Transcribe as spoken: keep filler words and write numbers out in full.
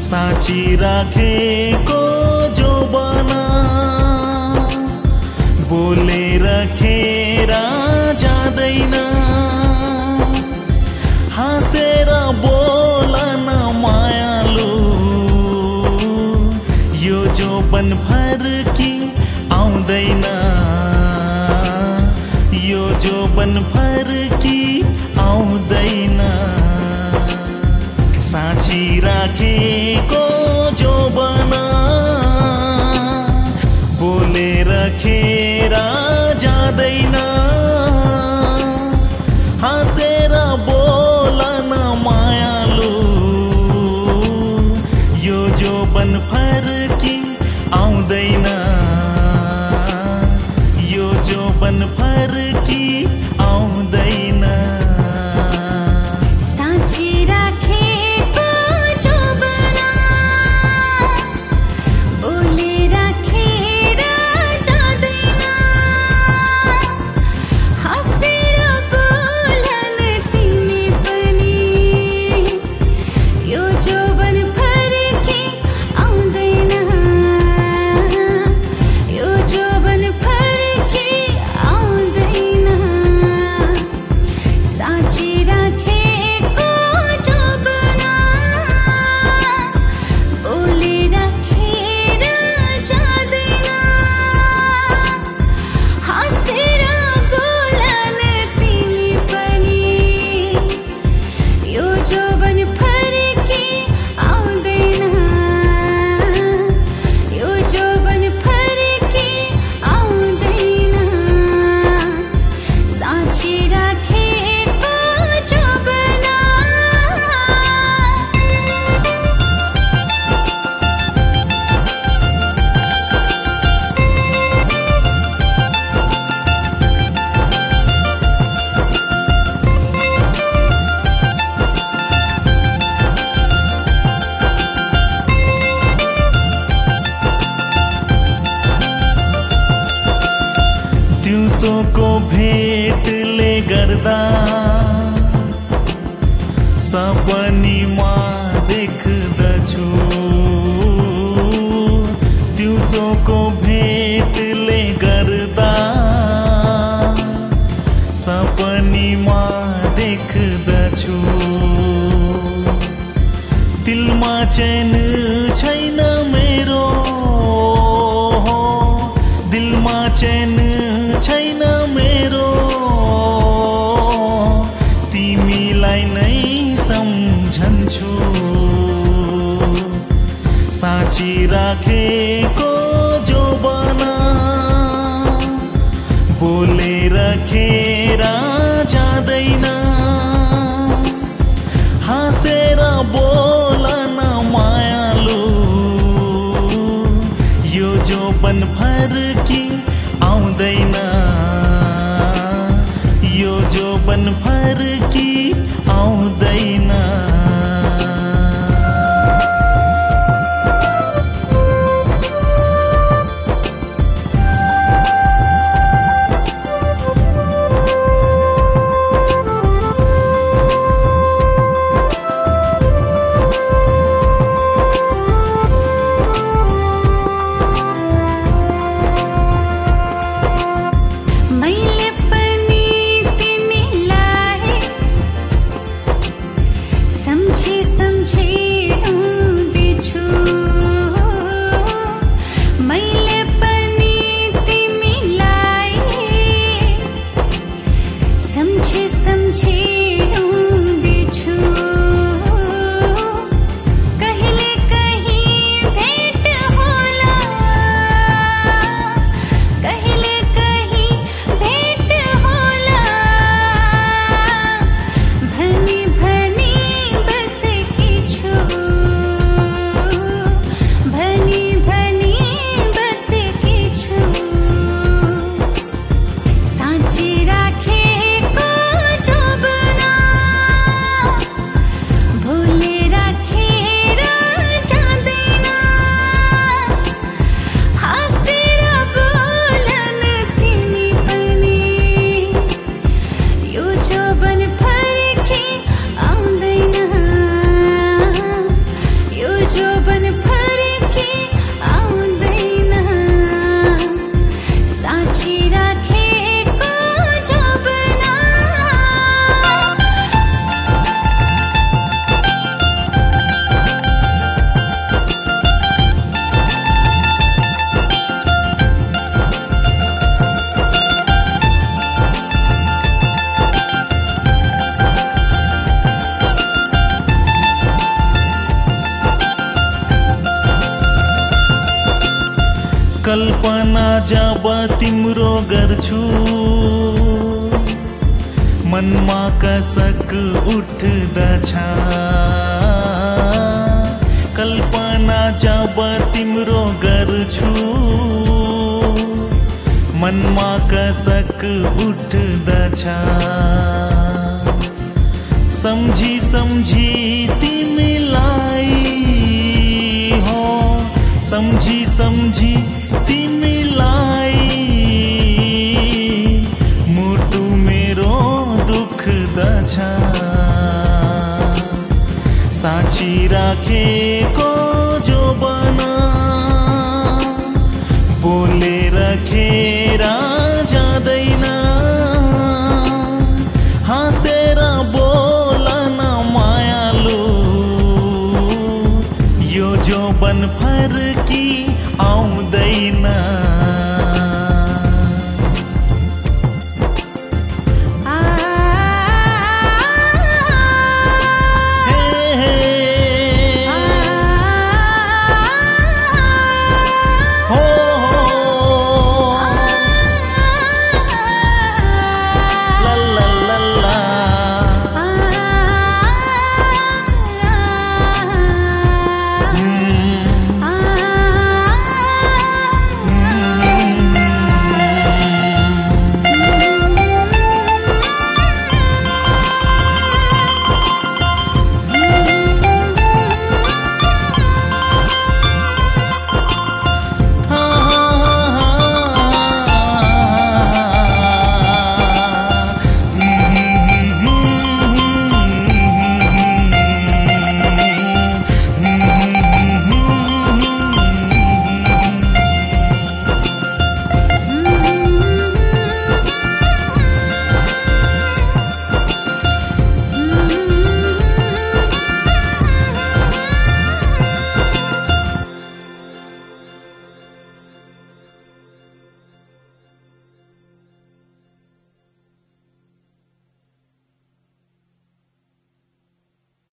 साँची राखेको जो बना बोलेर खेर जाँदैन, हाँसेर बोलन मायालु यो जोबन फर्की आउँदैन, यो जोबन फर्की आउँदैन। साँची राखेको जो बना बोलेर खेर जाँदैन, हाँसेर बोलन मायालु यो जोबन फर्की आउँदैन, यो जोबन फर्की आउँदैन। साँची राखेको जो बना बोलेर खेर जाँदैन, हाँसेर बोलन तिमी पनि यो जोबन फर्की आउँदैन, यो जोबन फर्की आउँदैन। साँची राखेको जो बना बोलेर खेर जाँदैन, हाँसेर बोलन तिमी पनि यो जोबन फर्की आउँदैन, यो जोबन फर्की आउँदैन। साँची राखेको जो बना दिउँसोको भेटले गर्दा सपनीमा देख्दछु, दिउँसोको भेटले गर्दा सपनीमा देख्दछु। दिलमा चैन छैन मेरो, दिलमा चैन छैन मेरो, तिमीलाई नै सम्झन्छु। साँची राखेको जो बना बोलेर खेर जाँदैन, हाँसेर बोलन मायालु यो जोबन फर्की आउँदैन, यो जोबन फर्की आउँदैन। कल्पना जब तिम्रो गर्छु मनमा कसक उठ्दछ कल्पना जब तिम्रो गर्छु मनमा कसक उठ्दछ सम्झी सम्झी तिमीलाई हो सम्झी सम्झी तिमीलाई मुटु मेरो दुख्दछ साँची राखेको जोबन बोलेर खेर जाँदैन हाँसेर बोलन मायालु यो जोबन फर्की आउँदै